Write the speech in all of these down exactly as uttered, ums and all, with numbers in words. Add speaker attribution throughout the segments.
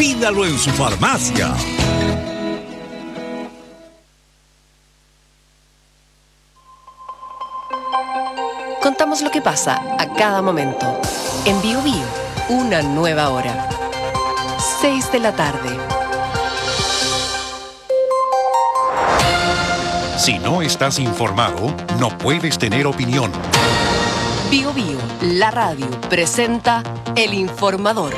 Speaker 1: Pídalo en su farmacia.
Speaker 2: Contamos lo que pasa a cada momento. En Bio Bio, una nueva hora. seis de la tarde.
Speaker 3: Si no estás informado, no puedes tener opinión.
Speaker 2: Bio Bio, la radio, presenta El Informador.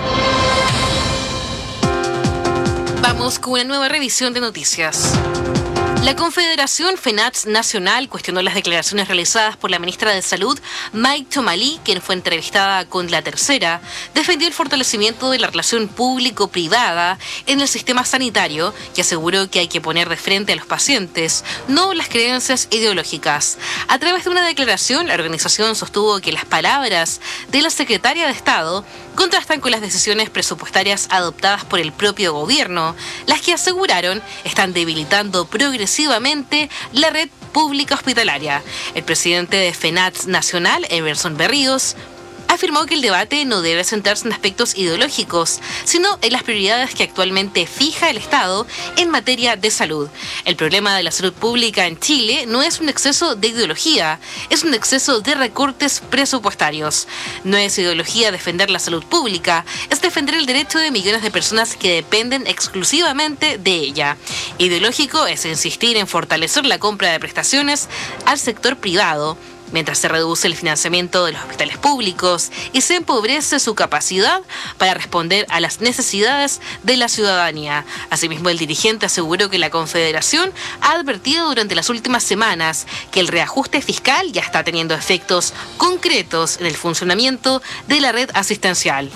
Speaker 4: Vamos con una nueva revisión de noticias. La Confederación FENATS Nacional cuestionó las declaraciones realizadas por la ministra de Salud, May Tomalí, quien fue entrevistada con La Tercera, defendió el fortalecimiento de la relación público-privada en el sistema sanitario y aseguró que hay que poner de frente a los pacientes, no las creencias ideológicas. A través de una declaración, la organización sostuvo que las palabras de la secretaria de Estado contrastan con las decisiones presupuestarias adoptadas por el propio gobierno, las que aseguraron están debilitando progresivamente la red pública hospitalaria. El presidente de FENATS Nacional, Emerson Berríos, afirmó que el debate no debe centrarse en aspectos ideológicos, sino en las prioridades que actualmente fija el Estado en materia de salud. El problema de la salud pública en Chile no es un exceso de ideología, es un exceso de recortes presupuestarios. No es ideología defender la salud pública, es defender el derecho de millones de personas que dependen exclusivamente de ella. Ideológico es insistir en fortalecer la compra de prestaciones al sector privado, mientras se reduce el financiamiento de los hospitales públicos y se empobrece su capacidad para responder a las necesidades de la ciudadanía. Asimismo, el dirigente aseguró que la Confederación ha advertido durante las últimas semanas que el reajuste fiscal ya está teniendo efectos concretos en el funcionamiento de la red asistencial.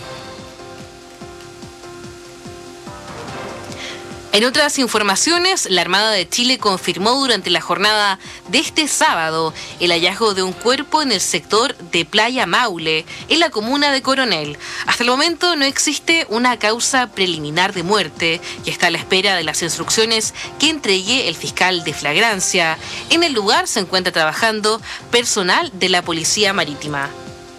Speaker 4: En otras informaciones, la Armada de Chile confirmó durante la jornada de este sábado el hallazgo de un cuerpo en el sector de Playa Maule, en la comuna de Coronel. Hasta el momento no existe una causa preliminar de muerte y está a la espera de las instrucciones que entregue el fiscal de flagrancia. En el lugar se encuentra trabajando personal de la Policía Marítima.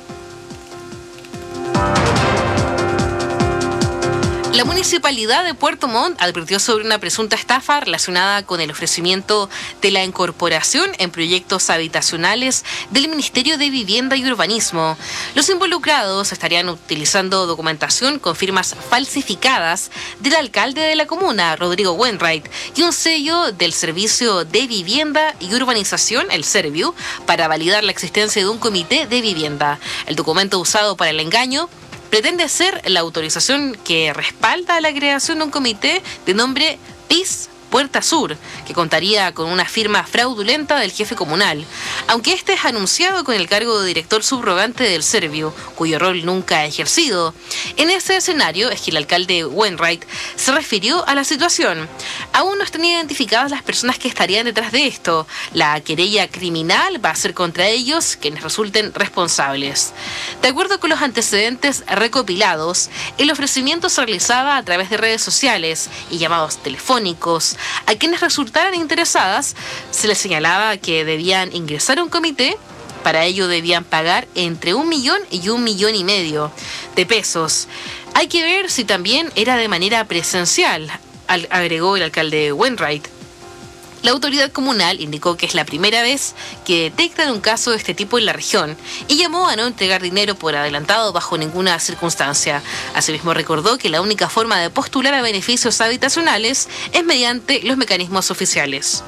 Speaker 4: La Municipalidad de Puerto Montt advirtió sobre una presunta estafa relacionada con el ofrecimiento de la incorporación en proyectos habitacionales del Ministerio de Vivienda y Urbanismo. Los involucrados estarían utilizando documentación con firmas falsificadas del alcalde de la comuna, Rodrigo Wainwright, y un sello del Servicio de Vivienda y Urbanización, el Serviu, para validar la existencia de un comité de vivienda. El documento usado para el engaño pretende ser la autorización que respalda la creación de un comité de nombre P I S Puerta Sur, que contaría con una firma fraudulenta del jefe comunal, aunque este es anunciado con el cargo de director subrogante del Serviu, cuyo rol nunca ha ejercido. En ese escenario es que el alcalde Wainwright se refirió a la situación. Aún no están identificadas las personas que estarían detrás de esto. La querella criminal va a ser contra ellos quienes resulten responsables. De acuerdo con los antecedentes recopilados, el ofrecimiento se realizaba a través de redes sociales y llamados telefónicos. A quienes resultaran interesadas se les señalaba que debían ingresar a un comité. Para ello debían pagar entre un millón y un millón y medio de pesos. Hay que ver si también era de manera presencial, agregó el alcalde Wainwright. La autoridad comunal indicó que es la primera vez que detectan un caso de este tipo en la región y llamó a no entregar dinero por adelantado bajo ninguna circunstancia. Asimismo, recordó que la única forma de postular a beneficios habitacionales es mediante los mecanismos oficiales.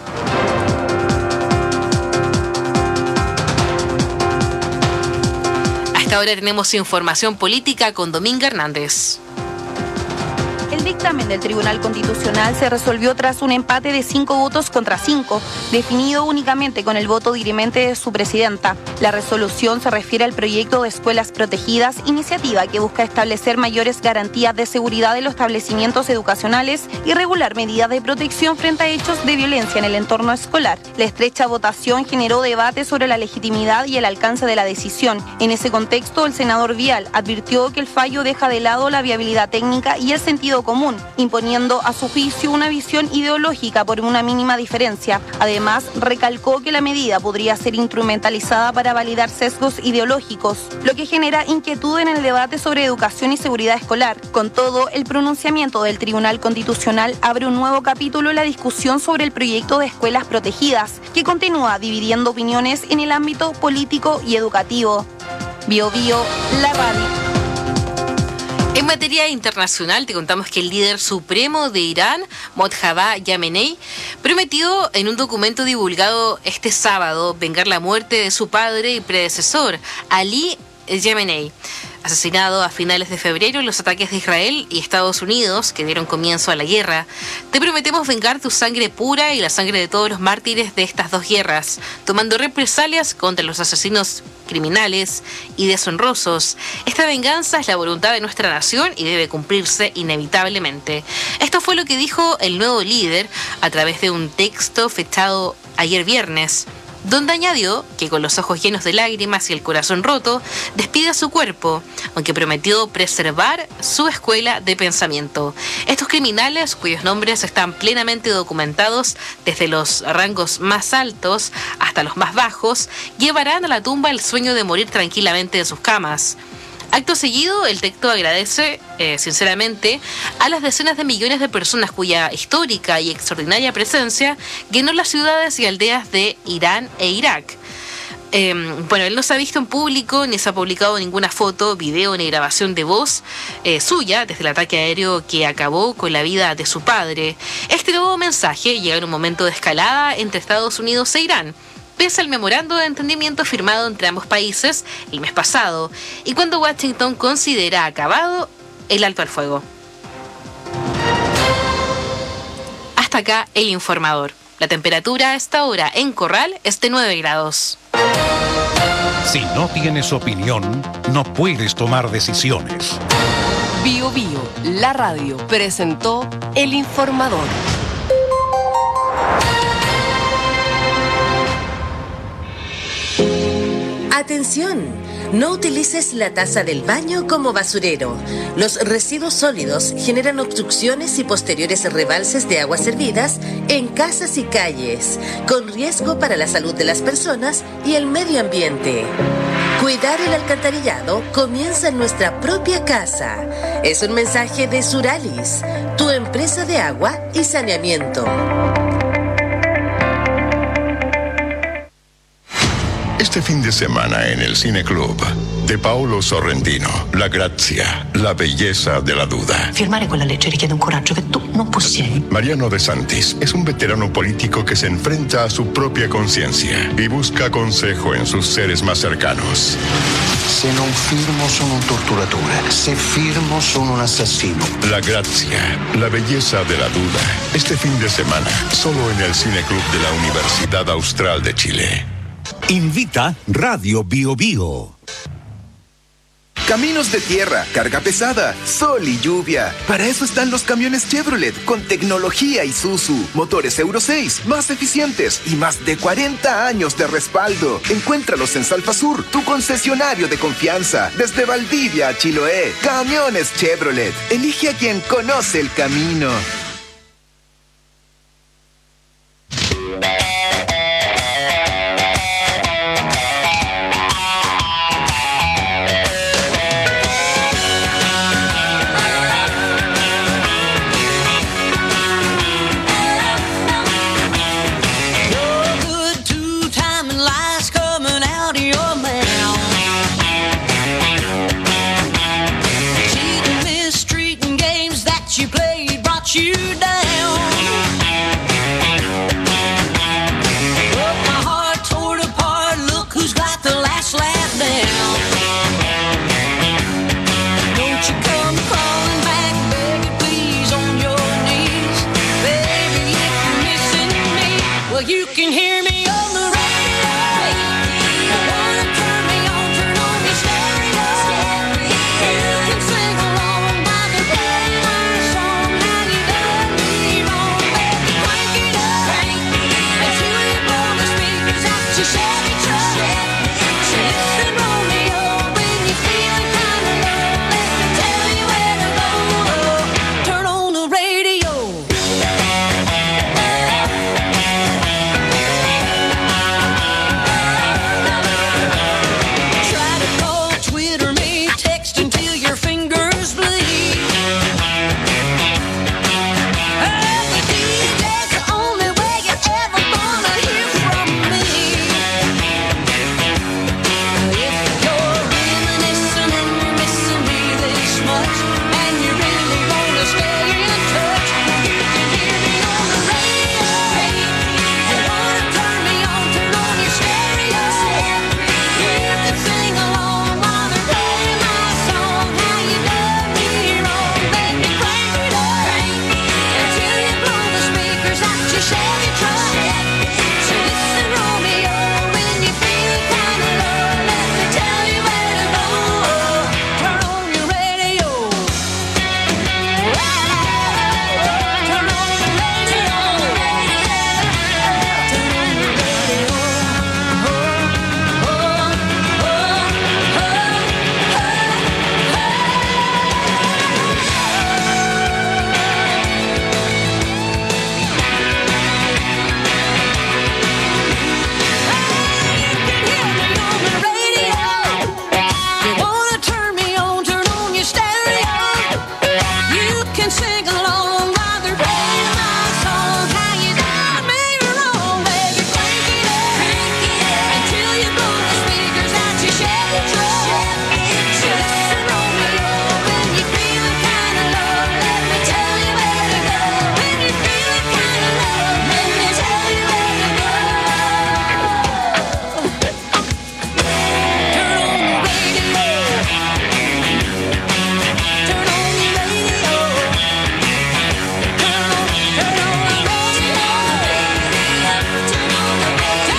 Speaker 4: Hasta ahora tenemos información política con Dominga Hernández.
Speaker 5: El dictamen del Tribunal Constitucional se resolvió tras un empate de cinco votos contra cinco, definido únicamente con el voto dirimente de su presidenta. La resolución se refiere al proyecto de escuelas protegidas, iniciativa que busca establecer mayores garantías de seguridad en los establecimientos educacionales y regular medidas de protección frente a hechos de violencia en el entorno escolar. La estrecha votación generó debate sobre la legitimidad y el alcance de la decisión. En ese contexto, el senador Vial advirtió que el fallo deja de lado la viabilidad técnica y el sentido común común, imponiendo a su juicio una visión ideológica por una mínima diferencia. Además, recalcó que la medida podría ser instrumentalizada para validar sesgos ideológicos, lo que genera inquietud en el debate sobre educación y seguridad escolar. Con todo, el pronunciamiento del Tribunal Constitucional abre un nuevo capítulo en la discusión sobre el proyecto de escuelas protegidas, que continúa dividiendo opiniones en el ámbito político y educativo. Bio Bio, la radio.
Speaker 4: En materia internacional, te contamos que el líder supremo de Irán, Mojtaba Khamenei, prometió en un documento divulgado este sábado vengar la muerte de su padre y predecesor, Ali Khamenei, asesinado a finales de febrero en los ataques de Israel y Estados Unidos que dieron comienzo a la guerra. Te prometemos vengar tu sangre pura y la sangre de todos los mártires de estas dos guerras, tomando represalias contra los asesinos criminales y deshonrosos. Esta venganza es la voluntad de nuestra nación y debe cumplirse inevitablemente. Esto fue lo que dijo el nuevo líder a través de un texto fechado ayer viernes, donde añadió que con los ojos llenos de lágrimas y el corazón roto, despide a su cuerpo, aunque prometió preservar su escuela de pensamiento. Estos criminales, cuyos nombres están plenamente documentados desde los rangos más altos hasta los más bajos, llevarán a la tumba el sueño de morir tranquilamente en sus camas. Acto seguido, el texto agradece, eh, sinceramente, a las decenas de millones de personas cuya histórica y extraordinaria presencia llenó las ciudades y aldeas de Irán e Irak. Eh, bueno, él no se ha visto en público, ni se ha publicado ninguna foto, video ni grabación de voz eh, suya desde el ataque aéreo que acabó con la vida de su padre. Este nuevo mensaje llega en un momento de escalada entre Estados Unidos e Irán, pese al memorando de entendimiento firmado entre ambos países el mes pasado, y cuando Washington considera acabado el alto al fuego. Hasta acá el informador. La temperatura a esta hora en Corral es de nueve grados.
Speaker 3: Si no tienes opinión, no puedes tomar decisiones.
Speaker 2: Bio Bio, la radio, presentó el informador.
Speaker 6: Atención, no utilices la taza del baño como basurero. Los residuos sólidos generan obstrucciones y posteriores rebalses de aguas servidas en casas y calles, con riesgo para la salud de las personas y el medio ambiente. Cuidar el alcantarillado comienza en nuestra propia casa. Es un mensaje de Suralis, tu empresa de agua y saneamiento.
Speaker 7: Este fin de semana en el Cine Club, de Paolo Sorrentino, La Grazia, la belleza de la duda.
Speaker 8: Firmare quella legge richiede un coraggio che tu non possiedi.
Speaker 7: Mariano De Santis es un veterano político que se enfrenta a su propia conciencia y busca consejo en sus seres más cercanos.
Speaker 9: Se non firmo sono un torturatore, se firmo sono un assassino.
Speaker 7: La Grazia, la belleza de la duda. Este fin de semana, solo en el Cine Club de la Universidad Austral de Chile.
Speaker 1: Invita Radio Bio Bio.
Speaker 10: Caminos de tierra, carga pesada, sol y lluvia. Para eso están los camiones Chevrolet con tecnología Isuzu, motores Euro seis, más eficientes y más de cuarenta años de respaldo. Encuéntralos en Salfasur, tu concesionario de confianza. Desde Valdivia a Chiloé, camiones Chevrolet. Elige a quien conoce el camino.
Speaker 11: You can sing along while they're playing my song. How you got me wrong, baby, crank it up, crank it up until you blow the speakers out your Chevy truck. Just roll me up when you feelin' kinda low. Let me tell you where to go. When you feelin' kinda low, let me tell you where to go. Turn on the radio. Turn on the radio. Turn on, turn on the radio. Turn on the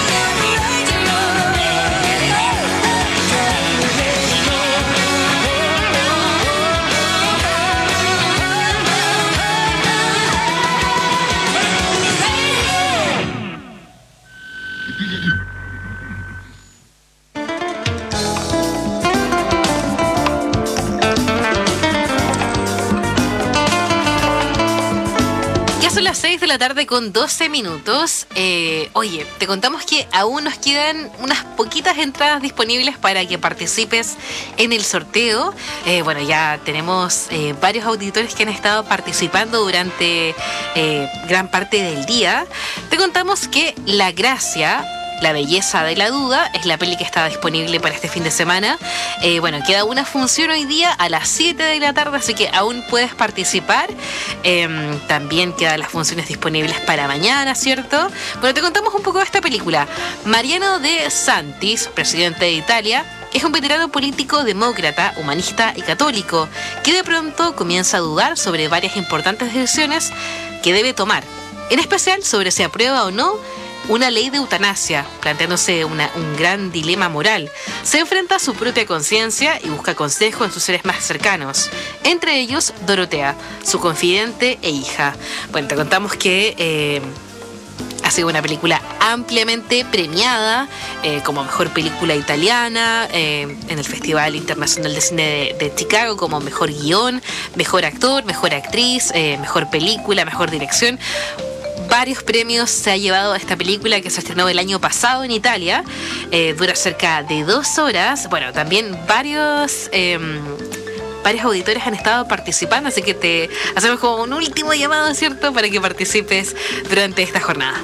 Speaker 4: Ya son las seis de la tarde con doce minutos. Eh, oye, te contamos que aún nos quedan unas poquitas entradas disponibles para que participes en el sorteo. Eh, bueno, ya tenemos eh, varios auditores que han estado participando durante eh, gran parte del día. Te contamos que La Gracia, La Belleza de la Duda, es la peli que está disponible para este fin de semana. Eh, bueno, queda una función hoy día a las siete de la tarde, así que aún puedes participar. Eh, también quedan las funciones disponibles para mañana, ¿cierto? Bueno, te contamos un poco de esta película. Mariano De Santis, presidente de Italia, es un veterano político demócrata, humanista y católico, que de pronto comienza a dudar sobre varias importantes decisiones que debe tomar, en especial sobre si aprueba o no una ley de eutanasia, planteándose una, un gran dilema moral. Se enfrenta a su propia conciencia y busca consejo en sus seres más cercanos, entre ellos Dorotea, su confidente e hija. Bueno, te contamos que eh, ha sido una película ampliamente premiada eh, como mejor película italiana eh, en el Festival Internacional de Cine de, de Chicago, como mejor guión, mejor actor, mejor actriz, eh, mejor película, mejor dirección. Varios premios se ha llevado esta película, que se estrenó el año pasado en Italia. Eh, dura cerca de dos horas. Bueno, también varios eh, varios auditores han estado participando, así que te hacemos como un último llamado, ¿cierto?, para que participes durante esta jornada.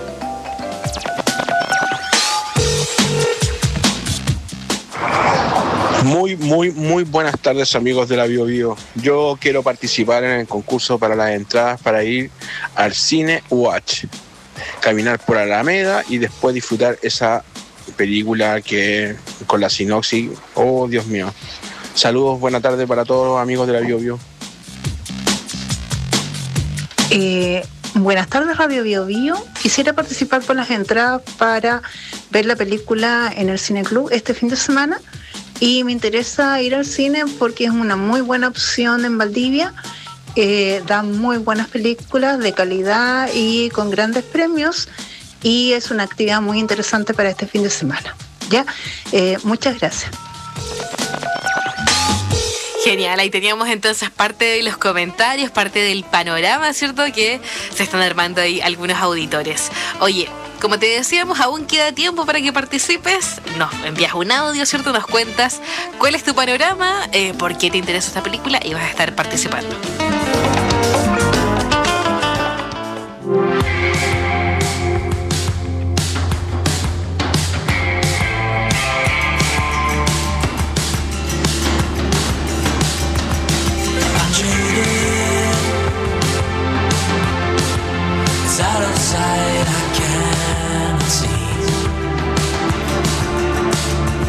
Speaker 12: Muy, muy, muy buenas tardes, amigos de la Bio Bio. Yo quiero participar en el concurso para las entradas para ir al Cine Watch, caminar por Alameda y después disfrutar esa película que con la sinopsis. Oh, Dios mío. Saludos, buena tarde para todos los amigos de la Bio Bio.
Speaker 13: Eh, buenas tardes, Radio Bio Bio. Quisiera participar por las entradas para ver la película en el Cine Club este fin de semana. Y me interesa ir al cine porque es una muy buena opción en Valdivia. Eh, dan muy buenas películas de calidad y con grandes premios. Y es una actividad muy interesante para este fin de semana. ¿Ya? Eh, muchas gracias.
Speaker 4: Genial, ahí teníamos entonces parte de los comentarios, parte del panorama, ¿cierto?, que se están armando ahí algunos auditores. Oye, como te decíamos, aún queda tiempo para que participes. Nos envías un audio, ¿cierto?, nos cuentas cuál es tu panorama, eh, por qué te interesa esta película y vas a estar participando.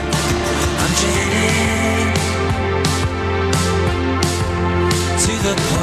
Speaker 11: The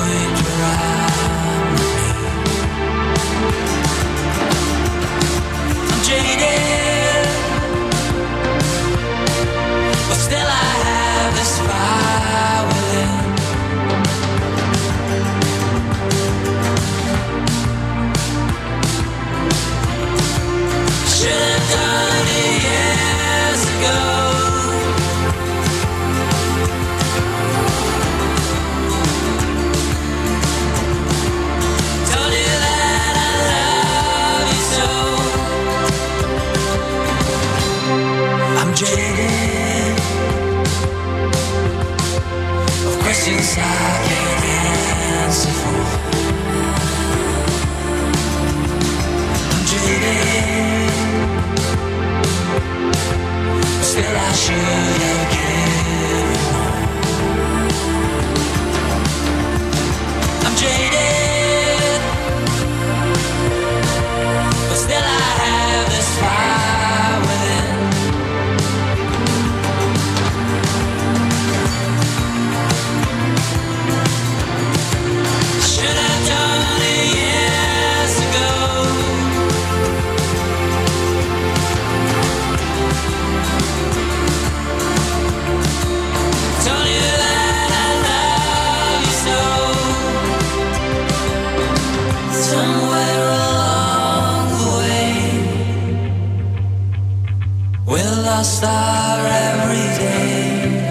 Speaker 11: North Star every day.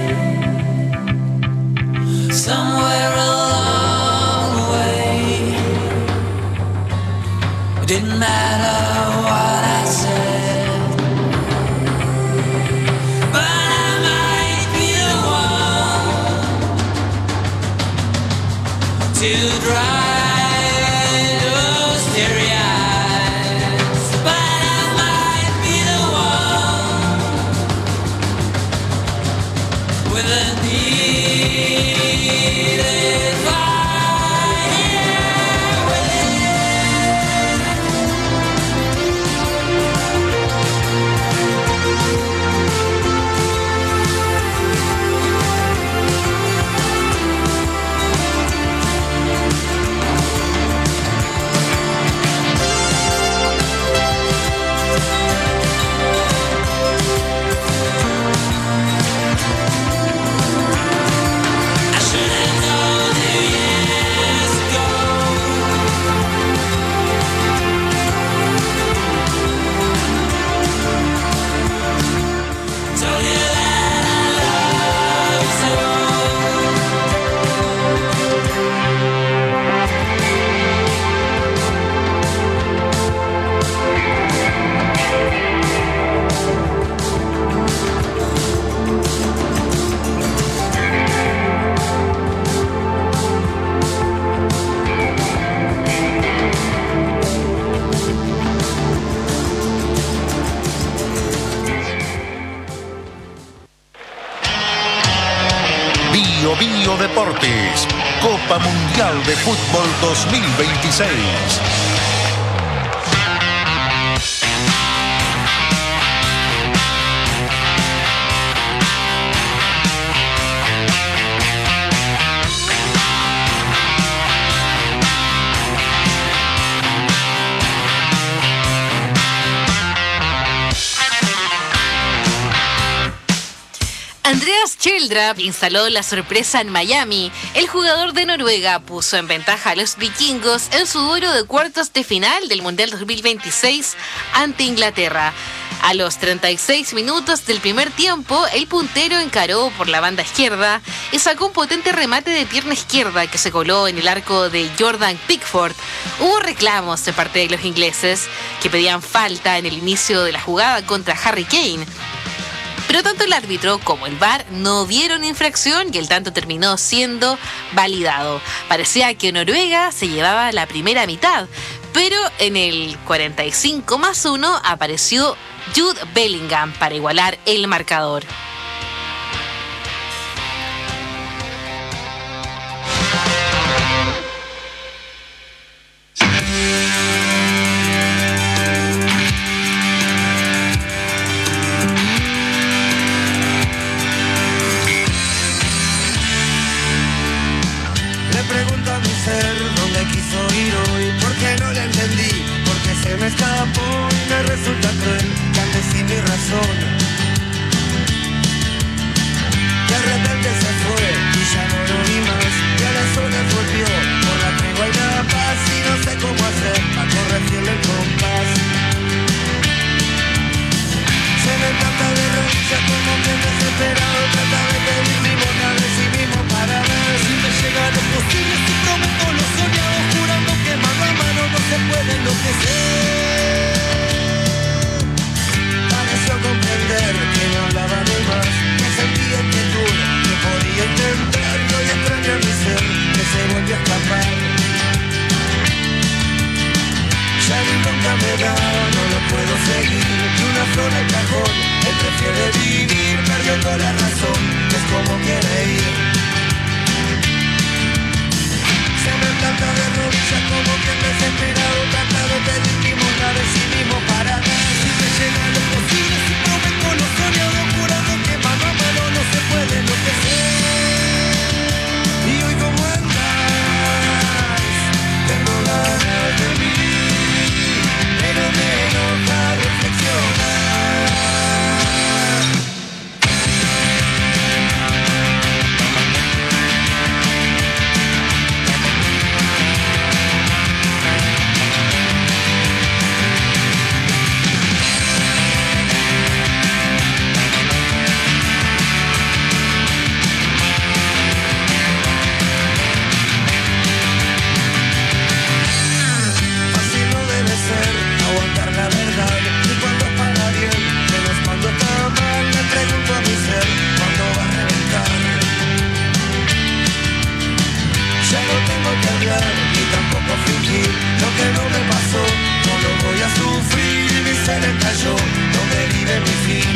Speaker 11: Somewhere along the way, it didn't matter what I said, but I might be the one to drive.
Speaker 3: Bio Bio Deportes, Copa Mundial de Fútbol dos mil veintiséis.
Speaker 4: Andreas Schjelderup instaló la sorpresa en Miami. El jugador de Noruega puso en ventaja a los vikingos en su duelo de cuartos de final del Mundial dos mil veintiséis ante Inglaterra. A los treinta y seis minutos del primer tiempo, el puntero encaró por la banda izquierda y sacó un potente remate de pierna izquierda que se coló en el arco de Jordan Pickford. Hubo reclamos de parte de los ingleses que pedían falta en el inicio de la jugada contra Harry Kane. Pero tanto el árbitro como el V A R no vieron infracción y el tanto terminó siendo validado. Parecía que Noruega se llevaba la primera mitad, pero en el cuarenta y cinco más uno apareció Jude Bellingham para igualar el marcador.
Speaker 14: Dónde quiso ir hoy, porque no le entendí, porque se me escapó y me resulta cruel que ande sin mi razón. De repente se fue y ya no lo vi más, y a la sola volvió, por la tregua y la paz, y no sé cómo hacer para corregirle el compás. Se me trata de rodillas como que desesperado, trata de pedir limosna de sí mismo para ver si me llega lo posible, si prometo lo soñado, jurando que mano a mano no se puede enloquecer. Pareció comprender que no hablaba de más, que sentía inquietud, que podía intentar, y hoy extraño a mi ser, que se volvió a escapar. Ya ni nunca me da, no lo puedo seguir, que una flor al cajón, él prefiere vivir perdiendo la razón, es como quiere ir. Se me planta de rodillas como que desesperado, trata de pedir limosna de sí mismo para ver si me llega lo posible, si prometo lo soñado, jurando que mano a mano no se puede enloquecer. Y hoy como andas, tengo ganas de vivir, pero me enoja reflexionar. yo, donde vive mi fin.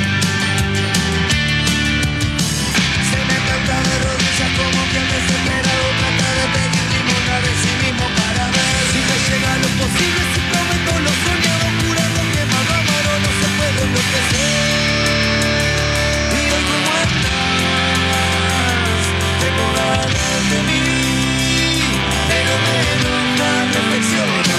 Speaker 14: Se me planta de rodillas como quien desesperado trata de pedir limosna de sí mismo para ver si me llega lo posible, si prometo lo soñado, jurando que más amaro no se puede enloquecer. Y hoy como estás, tengo ganas de vivir, pero menos para reflexionar.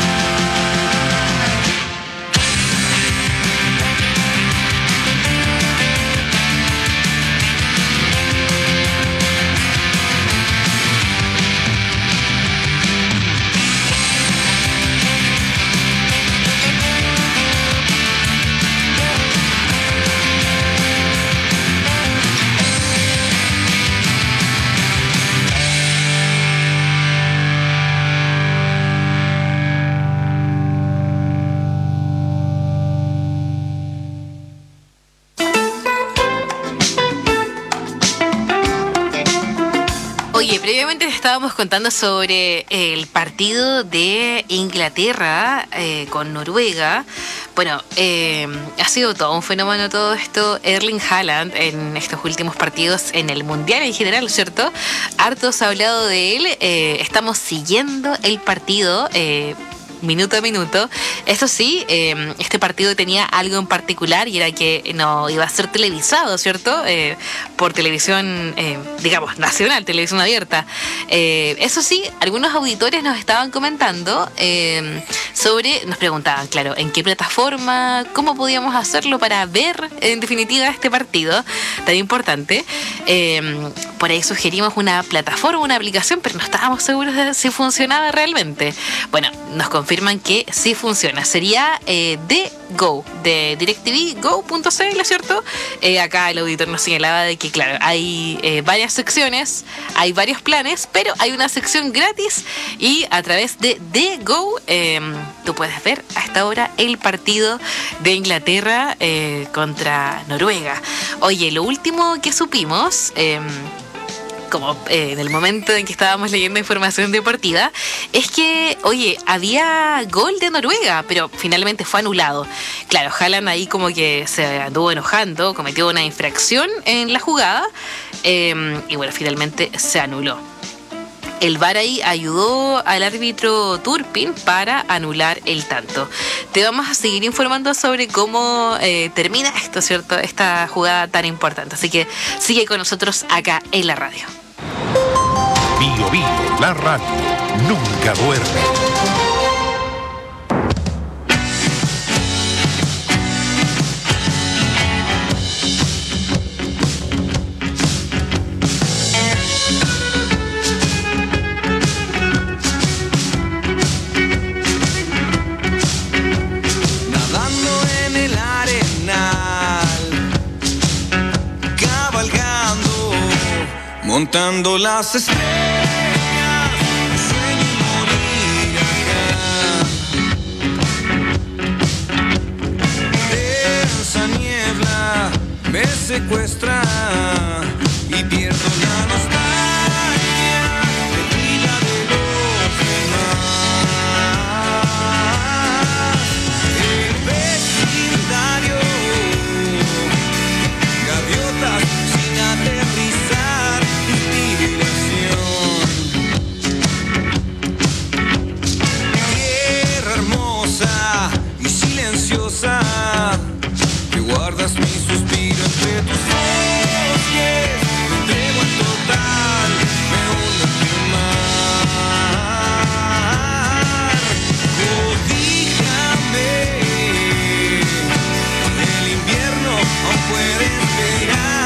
Speaker 4: Oye, previamente estábamos contando sobre el partido de Inglaterra eh, con Noruega. Bueno, eh, ha sido todo un fenómeno todo esto. Erling Haaland en estos últimos partidos en el Mundial en general, ¿cierto? Harto se ha hablado de él. Eh, estamos siguiendo el partido eh, minuto a minuto. Eso sí, eh, este partido tenía algo en particular y era que no iba a ser televisado, ¿cierto? Eh, por televisión, eh, digamos, nacional, televisión abierta. Eh, eso sí, algunos auditores nos estaban comentando eh, sobre, nos preguntaban, claro, en qué plataforma, cómo podíamos hacerlo para ver, en definitiva, este partido tan importante. Eh, por ahí sugerimos una plataforma, una aplicación, pero no estábamos seguros de si funcionaba realmente. Bueno, nos confirman que sí funciona. Sería eh, de Go, de DirecTV Go punto c l, ¿cierto? Eh, acá el auditor nos señalaba de que, claro, hay eh, varias secciones, hay varios planes, pero hay una sección gratis y a través de The Go eh, tú puedes ver a esta hora el partido de Inglaterra eh, contra Noruega. Oye, lo último que supimos... Eh, como eh, en el momento en que estábamos leyendo información deportiva, es que, oye, había gol de Noruega, pero finalmente fue anulado. Claro, Haaland ahí como que se anduvo enojando, cometió una infracción en la jugada, eh, y bueno, finalmente se anuló. El V A R ahí ayudó al árbitro Turpin para anular el tanto. Te vamos a seguir informando sobre cómo eh, termina esto, ¿cierto? Esta jugada tan importante. Así que sigue con nosotros acá en la radio.
Speaker 3: Bio Bio, la radio, nunca duerme.
Speaker 14: Montando las estrellas, sueño morir acá. Esa niebla me secuestra y pierdo la nostalgia de vida de los demás. El vecindario, gaviotas sin aterrizar. Tierra hermosa y silenciosa, que guardas mi suspiro entre tus bosques, me entrego en total, me hundo en tu mar. Cobíjame, el invierno aún puede esperar.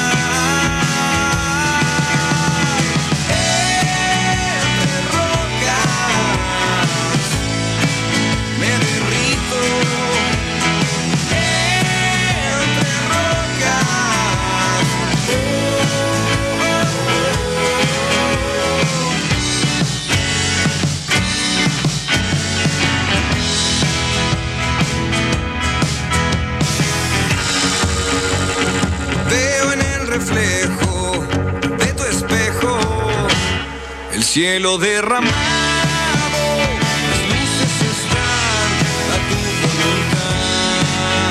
Speaker 14: Reflejo de tu espejo, el cielo derramado, las luces están a tu voluntad.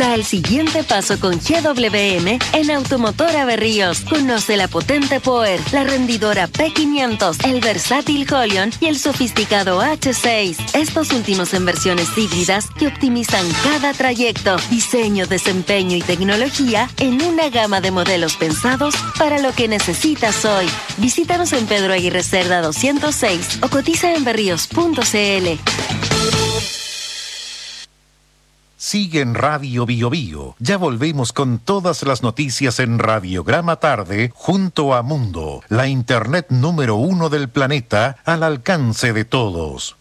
Speaker 15: Da el siguiente paso con G W M en Automotora Berríos. Conoce la potente Power, la rendidora P quinientos, el versátil Holion y el sofisticado H seis. Estos últimos en versiones híbridas que optimizan cada trayecto, diseño, desempeño y tecnología en una gama de modelos pensados para lo que necesitas hoy. Visítanos en Pedro Aguirre Cerda doscientos seis o cotiza en berríos punto c l.
Speaker 3: Sigue en Radio Bio Bio. Ya volvemos con todas las noticias en Radiograma Tarde junto a Mundo, la internet número uno del planeta al alcance de todos.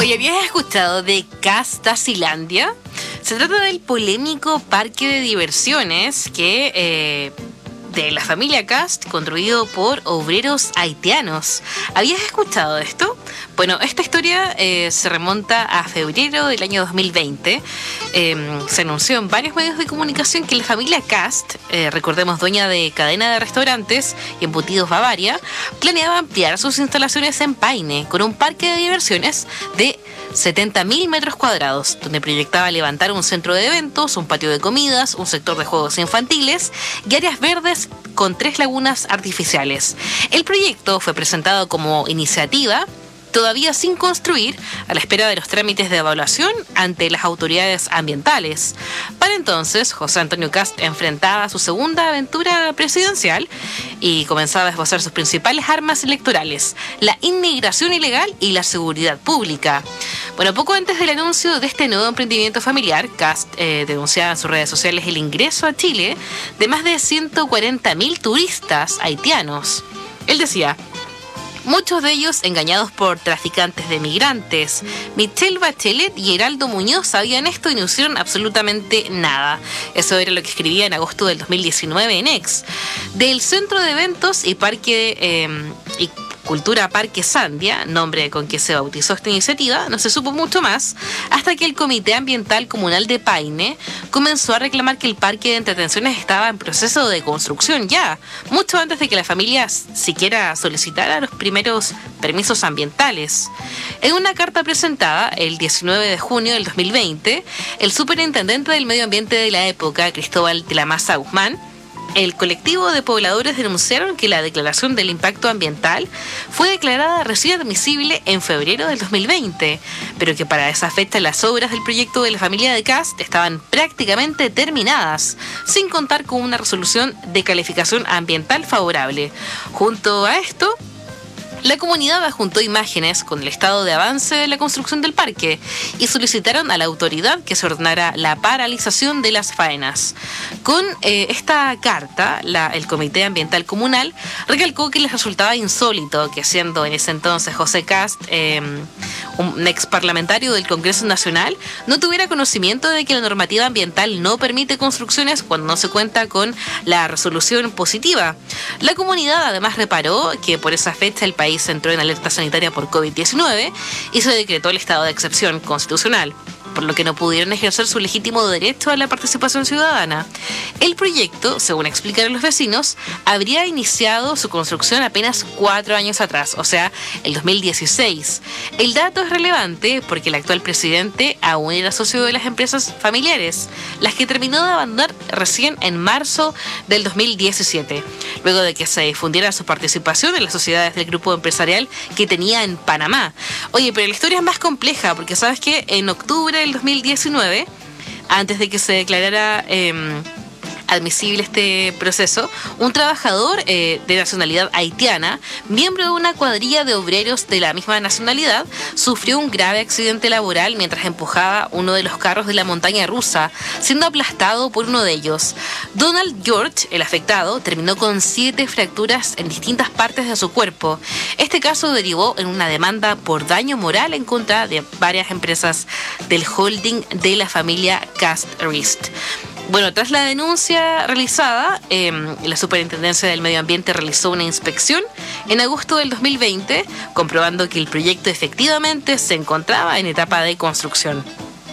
Speaker 4: Oye, ¿habías escuchado de Castasilandia? Se trata del polémico parque de diversiones que... Eh, de la familia Cast, construido por obreros haitianos. ¿Habías escuchado de esto? Bueno, esta historia eh, se remonta a febrero del año dos mil veinte. Eh, se anunció en varios medios de comunicación que la familia Cast, eh, recordemos dueña de cadena de restaurantes y embutidos Bavaria, planeaba ampliar sus instalaciones en Paine con un parque de diversiones de setenta mil metros cuadrados, donde proyectaba levantar un centro de eventos, un patio de comidas, un sector de juegos infantiles y áreas verdes con tres lagunas artificiales. El proyecto fue presentado como iniciativa todavía sin construir, a la espera de los trámites de evaluación ante las autoridades ambientales. Para entonces, José Antonio Cast enfrentaba su segunda aventura presidencial y comenzaba a esbozar sus principales armas electorales, la inmigración ilegal y la seguridad pública. Bueno, poco antes del anuncio de este nuevo emprendimiento familiar, Cast eh, denunciaba en sus redes sociales el ingreso a Chile de más de ciento cuarenta mil turistas haitianos. Él decía: muchos de ellos engañados por traficantes de migrantes. Michelle Bachelet y Heraldo Muñoz sabían esto y no hicieron absolutamente nada. Eso era lo que escribía en agosto del dos mil diecinueve en X. Del Centro de Eventos y Parque eh, y Cultura Parque Sandia, nombre con que se bautizó esta iniciativa, no se supo mucho más hasta que el Comité Ambiental Comunal de Paine comenzó a reclamar que el parque de entretenciones estaba en proceso de construcción ya, mucho antes de que la familia siquiera solicitara los primeros permisos ambientales. En una carta presentada el diecinueve de junio del dos mil veinte, el superintendente del medio ambiente de la época, Cristóbal de la Maza Guzmán, el colectivo de pobladores denunciaron que la declaración del impacto ambiental fue declarada recién admisible en febrero del dos mil veinte, pero que para esa fecha las obras del proyecto de la familia de Cast estaban prácticamente terminadas, sin contar con una resolución de calificación ambiental favorable. Junto a esto, la comunidad adjuntó imágenes con el estado de avance de la construcción del parque y solicitaron a la autoridad que se ordenara la paralización de las faenas. Con eh, esta carta, la, el Comité Ambiental Comunal recalcó que les resultaba insólito que, siendo en ese entonces José Cast, eh, un ex parlamentario del Congreso Nacional, no tuviera conocimiento de que la normativa ambiental no permite construcciones cuando no se cuenta con la resolución positiva. La comunidad además reparó que por esa fecha el país entró en alerta sanitaria por COVID diecinueve y se decretó el estado de excepción constitucional, por lo que no pudieron ejercer su legítimo derecho a la participación ciudadana. El proyecto, según explicaron los vecinos, habría iniciado su construcción apenas cuatro años atrás, o sea, el dos mil dieciséis. El dato es relevante porque el actual presidente aún era socio de las empresas familiares, las que terminó de abandonar recién en marzo del dos mil diecisiete, luego de que se difundiera su participación en las sociedades del grupo empresarial que tenía en Panamá. Oye, pero la historia es más compleja porque sabes que en octubre del dos mil diecinueve, antes de que se declarara eh, admisible este proceso, un trabajador eh, de nacionalidad haitiana, miembro de una cuadrilla de obreros de la misma nacionalidad, sufrió un grave accidente laboral mientras empujaba uno de los carros de la montaña rusa, siendo aplastado por uno de ellos. Donald George, el afectado, terminó con siete fracturas en distintas partes de su cuerpo. Este caso derivó en una demanda por daño moral en contra de varias empresas del holding de la familia Cast Rist. Bueno, tras la denuncia realizada, eh, la Superintendencia del Medio Ambiente realizó una inspección en agosto del dos mil veinte, comprobando que el proyecto efectivamente se encontraba en etapa de construcción.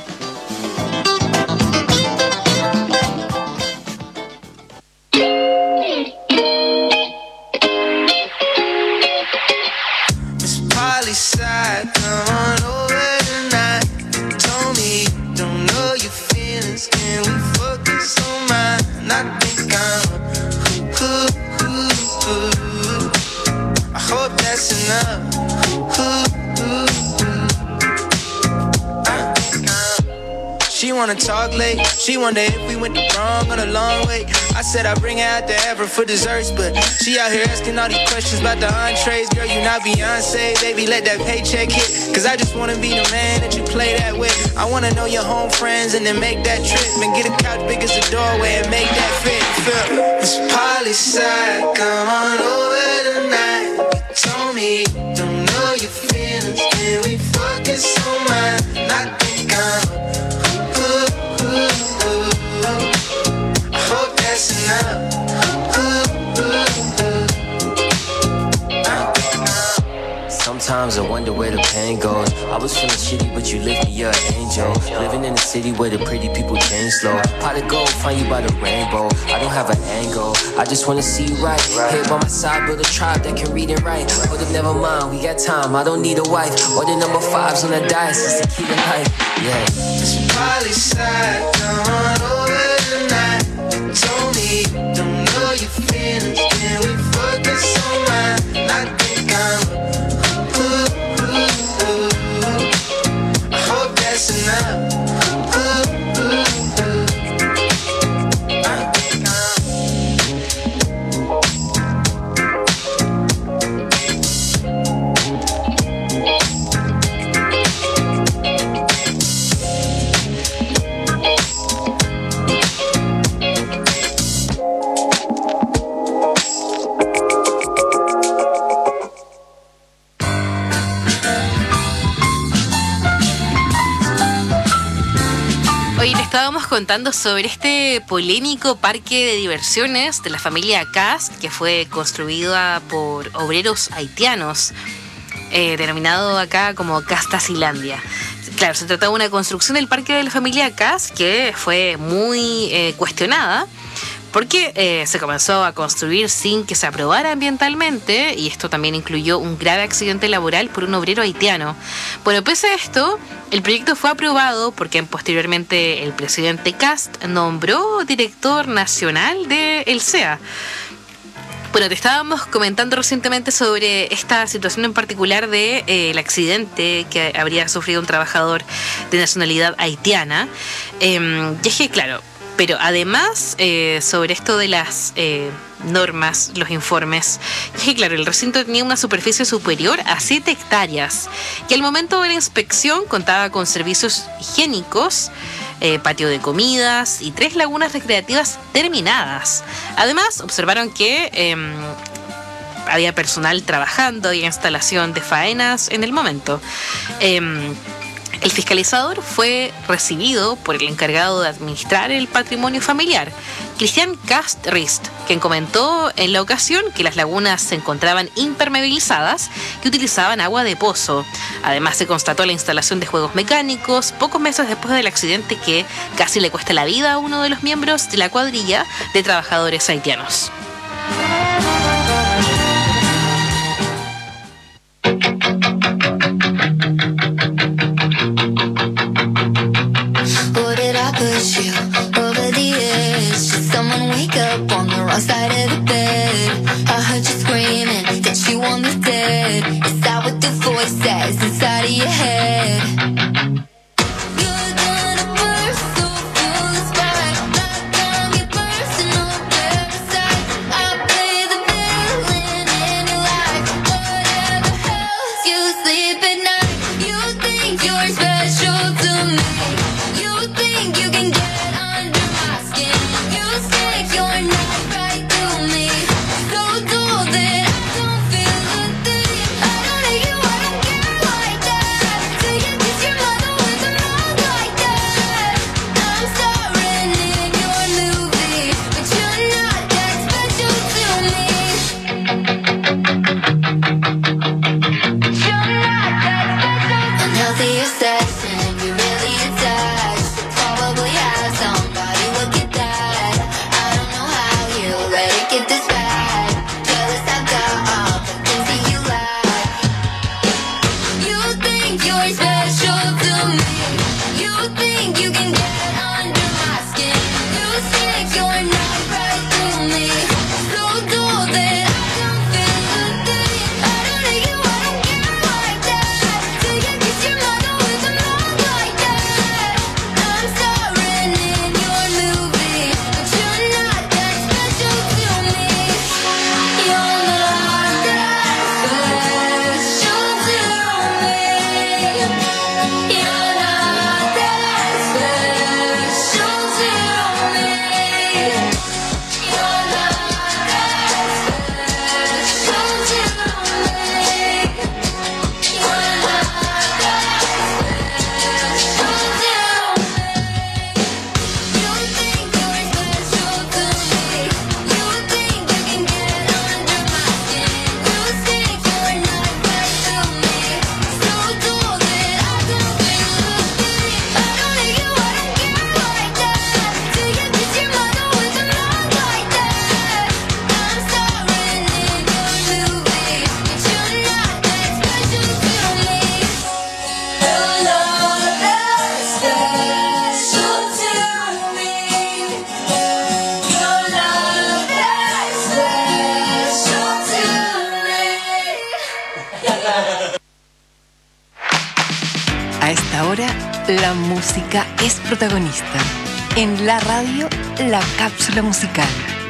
Speaker 16: She wanna talk late, she wonder if we went the wrong on a long way. I said I'd bring her out to Ever for desserts, but she out here asking all these questions about the entrees. Girl, you not Beyonce, baby, let that paycheck hit. Cause I just wanna be the man that you play that with. I wanna know your home friends and then make that trip. And get a couch big as a doorway and make that fit. Feel Miss Polly side, come on over tonight. You told me, don't know your feelings, can we fuck focus on mine. I think I'm ooh, ooh, ooh. I hope that's enough.
Speaker 17: Sometimes I wonder where the pain goes. I was feeling shitty, but you lift me up, angel. Living in a city where the pretty people change slow. Pot of gold, find you by the rainbow. I don't have an angle, I just wanna see you right. Here by my side, build a tribe that can read and write. Hold up, never mind, we got time, I don't need a wife. Or the number fives on the dice, it's the key to life, yeah.
Speaker 16: It's probably sad, gone over the night. Told me, don't know your feelings. Can we focus on mine? I think I'm enough.
Speaker 4: Estábamos contando sobre este polémico parque de diversiones de la familia Cast, que fue construida por obreros haitianos, eh, denominado acá como Castasilandia. Claro, se trata de una construcción del parque de la familia Cast que fue muy eh, cuestionada, porque eh, se comenzó a construir sin que se aprobara ambientalmente, y esto también incluyó un grave accidente laboral por un obrero haitiano. Bueno, pese a esto, el proyecto fue aprobado porque posteriormente el presidente Cast nombró director nacional de el C E A. Bueno, te estábamos comentando recientemente sobre esta situación en particular de eh, el accidente que habría sufrido un trabajador de nacionalidad haitiana. Eh, y es que, claro, pero además, eh, sobre esto de las eh, normas, los informes, es que claro, el recinto tenía una superficie superior a siete hectáreas y al momento de la inspección contaba con servicios higiénicos, eh, patio de comidas y tres lagunas recreativas terminadas. Además, observaron que eh, había personal trabajando y instalación de faenas en el momento. Eh, El fiscalizador fue recibido por el encargado de administrar el patrimonio familiar, Cristian Cast Rist, quien comentó en la ocasión que las lagunas se encontraban impermeabilizadas y utilizaban agua de pozo. Además, se constató la instalación de juegos mecánicos pocos meses después del accidente que casi le cuesta la vida a uno de los miembros de la cuadrilla de trabajadores haitianos.
Speaker 11: You over the edge. Should someone wake up on the wrong side of the bed? I heard you screaming that you want me dead. Is that what the voice says inside of your head? You're gonna burst so full of spark. Not gonna get personal, parasite. I play the villain in your life. Whatever helps you sleep at night. You think you're special to me. You think you can get under my skin. You stick your knife right through me. So dull that I don't feel a thing. I don't hate you, I don't care like that. Till you kiss your mother with a mouth like that. I'm starring in your movie, but you're not that special to me. You're not that special. Unhealthy obsession, you really attached. Probably have somebody look at that. I don't know how you let it get this bad. Jealous I've got all the things that you lack. You think you're special to me. You think you can get under my skin. You stick your knife right through me. So dull that I don't feel a thing. I don't hate you, I don't care like that. Till you kiss your mother with a mouth like that. I'm starring in your movie, but you're not that special to me. You're not that special to me.
Speaker 2: A esta hora, la música es protagonista. En la radio, la cápsula musical.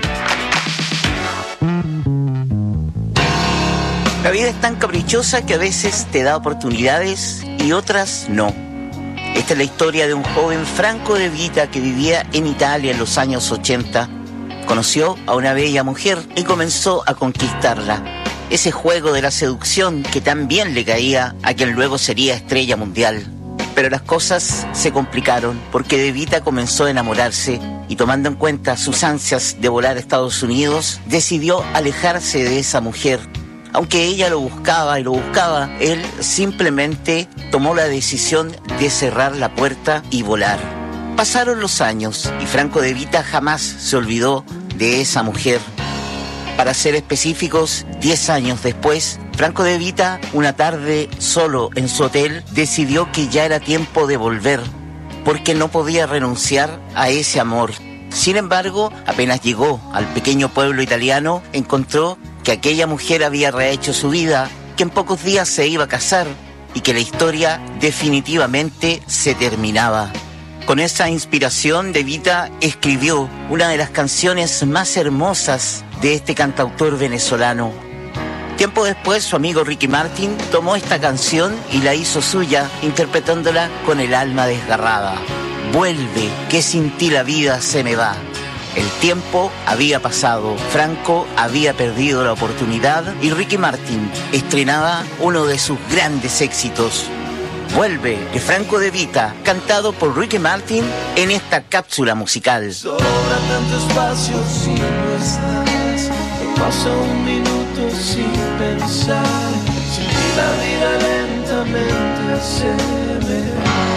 Speaker 18: La vida es tan caprichosa que a veces te da oportunidades y otras no. Esta es la historia de un joven Franco De Vita que vivía en Italia en los años ochenta. Conoció a una bella mujer y comenzó a conquistarla. Ese juego de la seducción que tan bien le caía a quien luego sería estrella mundial. Pero las cosas se complicaron porque De Vita comenzó a enamorarse y, tomando en cuenta sus ansias de volar a Estados Unidos, decidió alejarse de esa mujer. Aunque ella lo buscaba y lo buscaba, él simplemente tomó la decisión de cerrar la puerta y volar. Pasaron los años y Franco De Vita jamás se olvidó de esa mujer. Para ser específicos, diez años después, Franco De Vita, una tarde solo en su hotel, decidió que ya era tiempo de volver, porque no podía renunciar a ese amor. Sin embargo, apenas llegó al pequeño pueblo italiano, encontró que aquella mujer había rehecho su vida, que en pocos días se iba a casar y que la historia definitivamente se terminaba. Con esa inspiración, De Vita escribió una de las canciones más hermosas de este cantautor venezolano. Tiempo después, su amigo Ricky Martin tomó esta canción y la hizo suya, interpretándola con el alma desgarrada. Vuelve, que sin ti la vida se me va. El tiempo había pasado, Franco había perdido la oportunidad y Ricky Martin estrenaba uno de sus grandes éxitos. Vuelve, de Franco De Vita, cantado por Ricky Martin en esta cápsula musical.
Speaker 14: Sobra tanto espacio si no estás. No pasa un minuto sin pensar. Sin ti la vida lentamente se me va.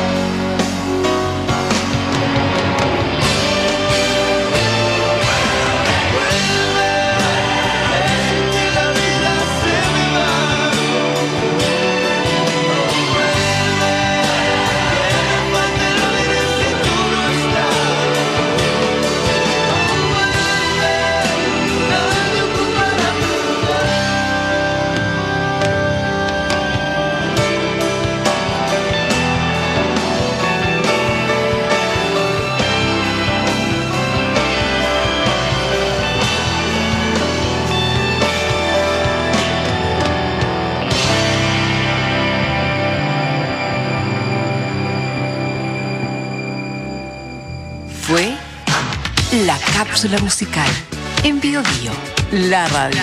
Speaker 2: Fue la cápsula musical en Bio Bio, la radio.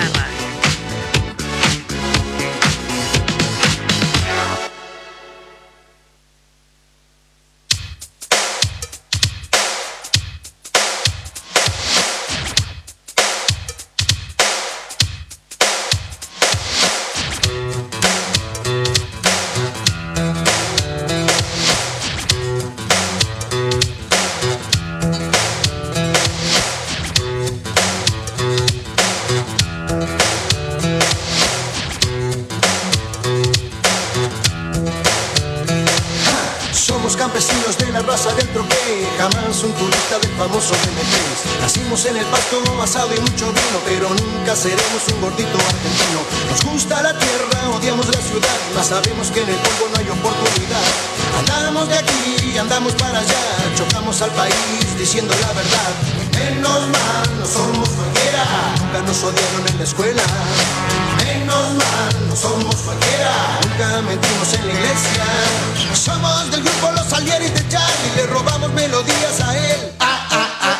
Speaker 19: Campesinos de la raza del troqué, jamás un turista del famoso eme tres. Nacimos en el pasto asado y mucho vino, pero nunca seremos un gordito argentino. Nos gusta la tierra, odiamos la ciudad, mas sabemos que en el polvo no hay oportunidad. Andamos de aquí, andamos para allá, chocamos al país diciendo la verdad. Menos mal, no somos cualquiera, nunca nos odiaron en la escuela. Menos mal, no somos cualquiera, nunca mentimos en la iglesia. Somos del grupo Los Salieris de Charlie, le robamos melodías a él. Ah, ah, ah.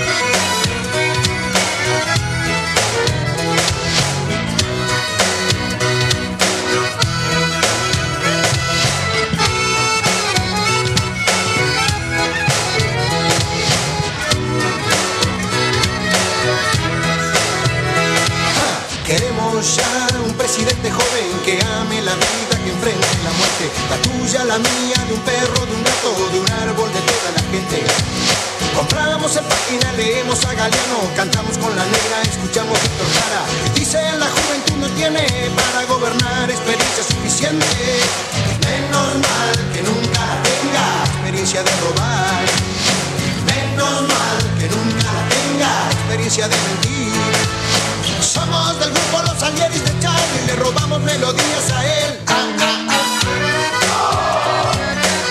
Speaker 19: Queremos ya un presidente joven que ame la vida, que enfrente la muerte. La tuya, la mía, de un perro, de un gato, de un árbol, de toda la gente. Compramos en página, leemos a Galeano, cantamos con la negra, escuchamos Víctor Jara. Dicen la juventud no tiene para gobernar experiencia suficiente. Menos mal que nunca la tenga, experiencia de robar. Menos mal que nunca la tenga, experiencia de mentir. Somos del grupo Los Salieris de Charlie, le robamos melodías a él. Ah, ah, ah.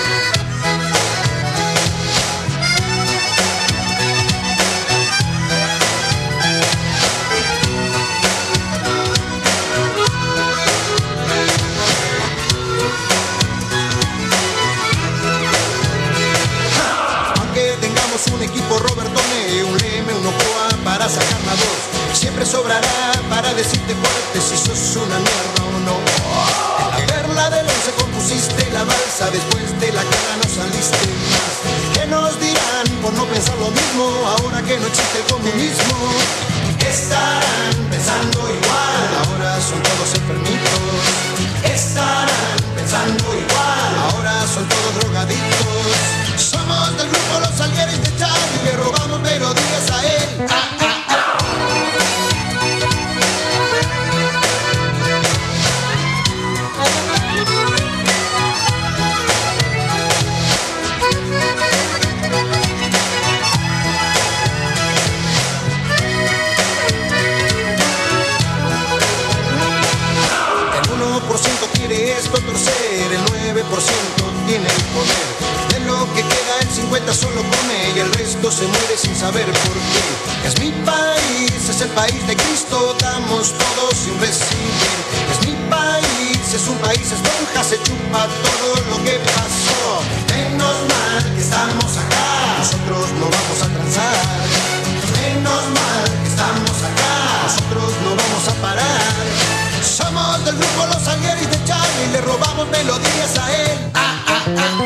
Speaker 19: una voz. Siempre sobrará para decirte fuerte si sos una mierda o no. En la perla del once compusiste la balsa, después de la cara no saliste más. ¿Qué nos dirán por no pensar lo mismo ahora que no existe el comunismo? Estarán pensando igual, ahora son todos enfermitos. Estarán pensando igual, ahora son todos drogadictos. Somos del grupo Los Salgueros de Charlie, le robamos melodías a él. Ah, ah, ah. El uno por ciento quiere esto torcer, el nueve por ciento tiene el poder. De lo que queda el cincuenta solo come y el resto se muere sin saber por qué. Es mi país, es el país de Cristo, damos todos sin recibir. Es mi país, es un país esponja, se chupa todo lo que pasó. Menos mal que estamos acá, nosotros no vamos a transar. Menos mal que estamos acá, nosotros no vamos a parar. Somos del grupo Los Salgueros de Charlie, le robamos melodías a él. Ah, ah, ah.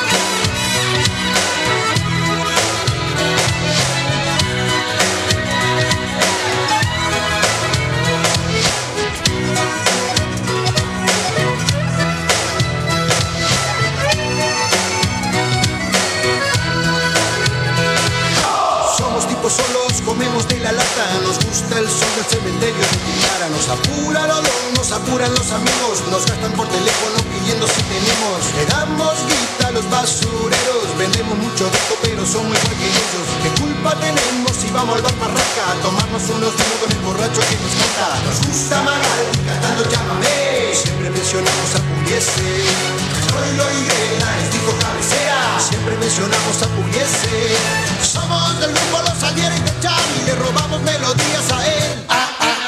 Speaker 19: Somos tipos solos, comemos de la lata, nos gusta el sol del cementerio de Tilara. Nos apura el olor, nos apuran los amigos, nos gastan por teléfono pidiendo si tenemos. Le damos guita a los basureros, vendemos mucho de esto pero somos igual que ellos. ¿Qué culpa tenemos si vamos al bar Parraca a tomarnos unos vinos con el borracho que nos canta? Nos gusta Magaldi cantando Llámame, siempre mencionamos a Pugliese. Troilo y Grela es disco cabecera, siempre mencionamos a Pugliese. Somos del grupo Los Salgueros de Charlie, le robamos melodías a él. Ah, ah, ah.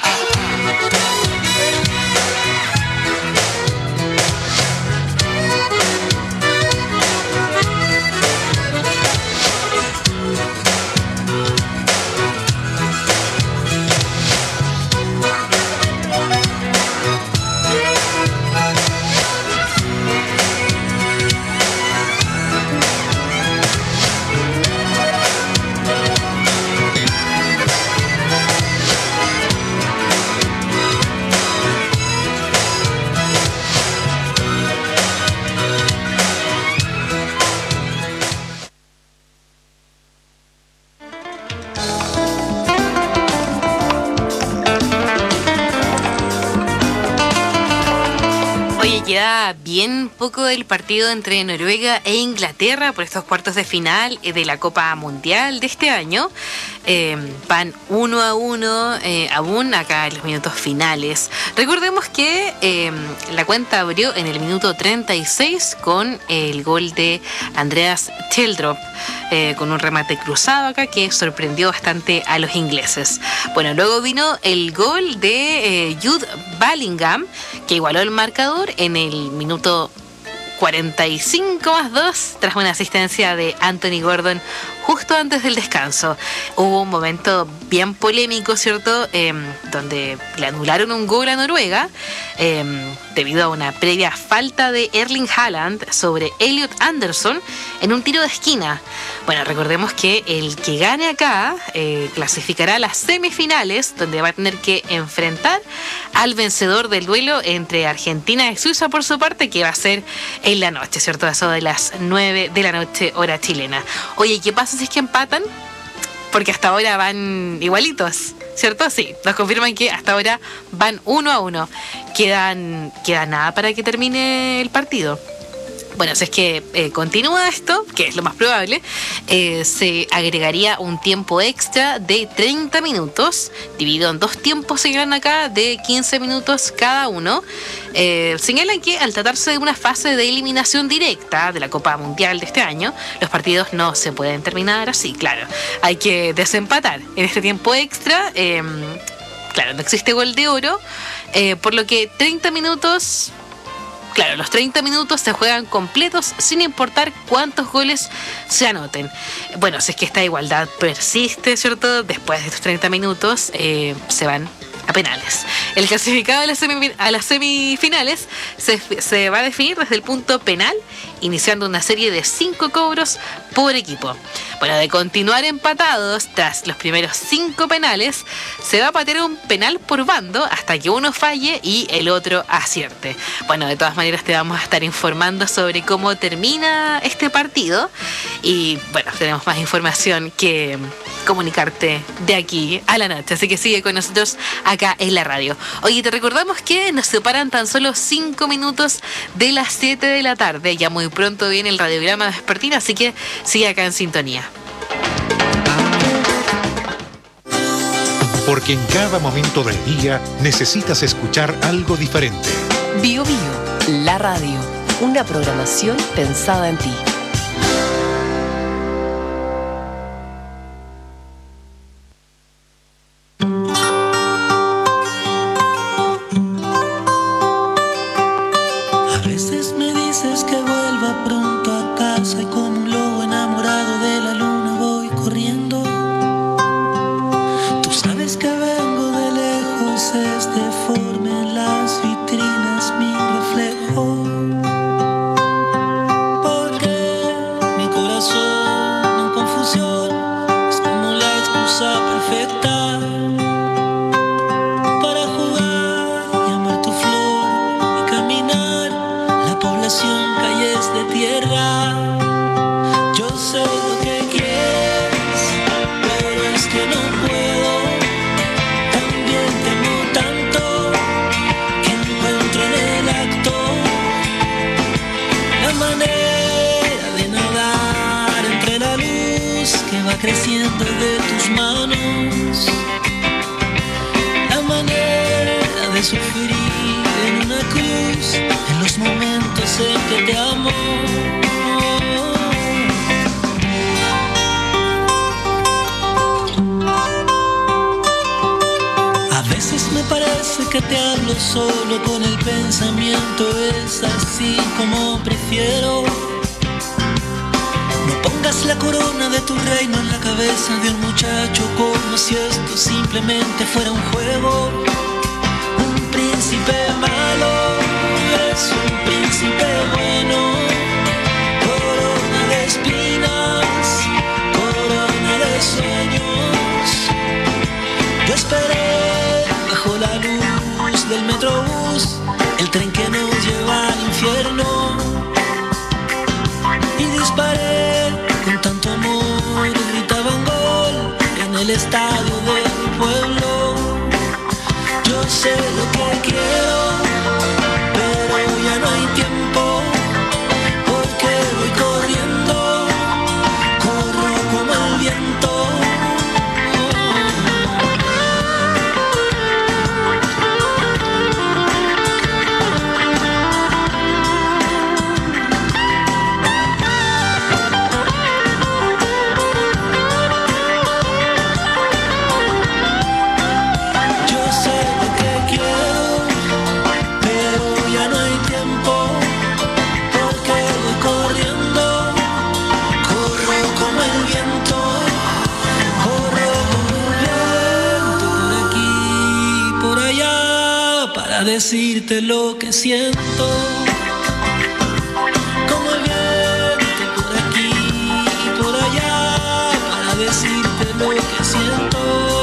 Speaker 4: Queda bien poco del partido entre Noruega e Inglaterra por estos cuartos de final de la Copa Mundial de este año. Eh, van uno a uno eh, aún acá en los minutos finales. Recordemos que eh, la cuenta abrió en el minuto treinta y seis con el gol de Andreas Teldrop, eh, con un remate cruzado acá que sorprendió bastante a los ingleses. Bueno, luego vino el gol de eh, Jude Bellingham, que igualó el marcador en el minuto cuarenta y cinco más dos tras una asistencia de Anthony Gordon justo antes del descanso. Hubo un momento bien polémico, ¿cierto? Eh, donde le anularon un gol a Noruega eh, debido a una previa falta de Erling Haaland sobre Elliot Anderson en un tiro de esquina. Bueno, recordemos que el que gane acá eh, clasificará a las semifinales, donde va a tener que enfrentar al vencedor del duelo entre Argentina y Suiza por su parte, que va a ser en la noche, ¿cierto? Eso de las nueve de la noche, hora chilena. Oye, ¿qué pasa si es que empatan? Porque hasta ahora van igualitos, ¿cierto? Sí, nos confirman que hasta ahora van uno a uno. Quedan, queda nada para que termine el partido. Bueno, si es que eh, continúa esto, que es lo más probable, eh, se agregaría un tiempo extra de treinta minutos, dividido en dos tiempos señalan acá, de quince minutos cada uno. Eh, señalan que al tratarse de una fase de eliminación directa de la Copa Mundial de este año, los partidos no se pueden terminar así, claro. Hay que desempatar en este tiempo extra. Eh, claro, no existe gol de oro, eh, por lo que treinta minutos... claro, los treinta minutos se juegan completos sin importar cuántos goles se anoten. Bueno, si es que esta igualdad persiste, ¿cierto? Después de estos treinta minutos eh, se van a penales. El clasificado a las, semif- a las semifinales se, se va a definir desde el punto penal, iniciando una serie de cinco cobros por equipo. Bueno, de continuar empatados tras los primeros cinco penales, se va a patear un penal por bando hasta que uno falle y el otro acierte. Bueno, de todas maneras te vamos a estar informando sobre cómo termina este partido y bueno, tenemos más información que comunicarte de aquí a la noche, así que sigue con nosotros acá en la radio. Oye, te recordamos que nos separan tan solo cinco minutos de las siete de la tarde, ya muy pronto viene el radiograma vespertino, así que sigue acá en sintonía.
Speaker 3: Porque en cada momento del día necesitas escuchar algo diferente.
Speaker 2: Bio Bio, la radio, una programación pensada en ti.
Speaker 14: A veces me dices que vuelva pronto a casa y como un lobo enamorado de la luna voy corriendo. Tú sabes que vengo de lejos, es deforme en las vitrinas mi reflejo. Porque mi corazón en confusión es como la excusa perfecta para jugar y amar tu flor y caminar la población, calles de tierra. Yo sé lo que quieres, pero es que no puedo. También te amo tanto que encuentro en el acto la manera de nadar entre la luz que va creciendo de tus manos, la manera de sufrir en una cruz en los momentos en que te amo. A veces me parece que te hablo solo con el pensamiento, es así como prefiero. No pongas la corona de tu reino en la cabeza de un muchacho como si esto simplemente fuera un juego. Un príncipe malo es un príncipe bueno. Corona de espinas, corona de sueños. Yo esperé bajo la luz del metrobús, el tren que nos lleva al infierno, y disparé con tanto amor, gritaban gol en el estadio de mi pueblo. Yo sé lo que quiero, pero ya no hay tiempo, porque voy corriendo, corro como el viento. Decirte lo que siento, como el viento por aquí y por allá, para decirte lo que siento.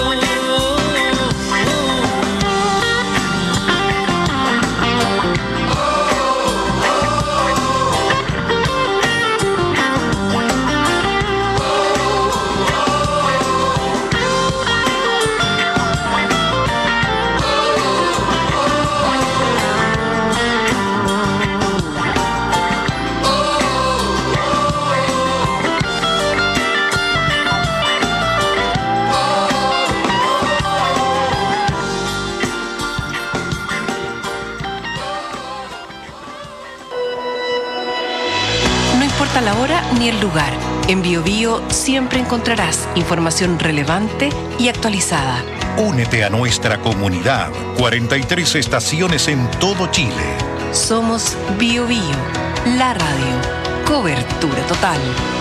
Speaker 2: La hora ni el lugar. En Bio Bio siempre encontrarás información relevante y actualizada.
Speaker 3: Únete a nuestra comunidad. cuarenta y tres estaciones en todo Chile.
Speaker 2: Somos Bio Bio, la radio. Cobertura total.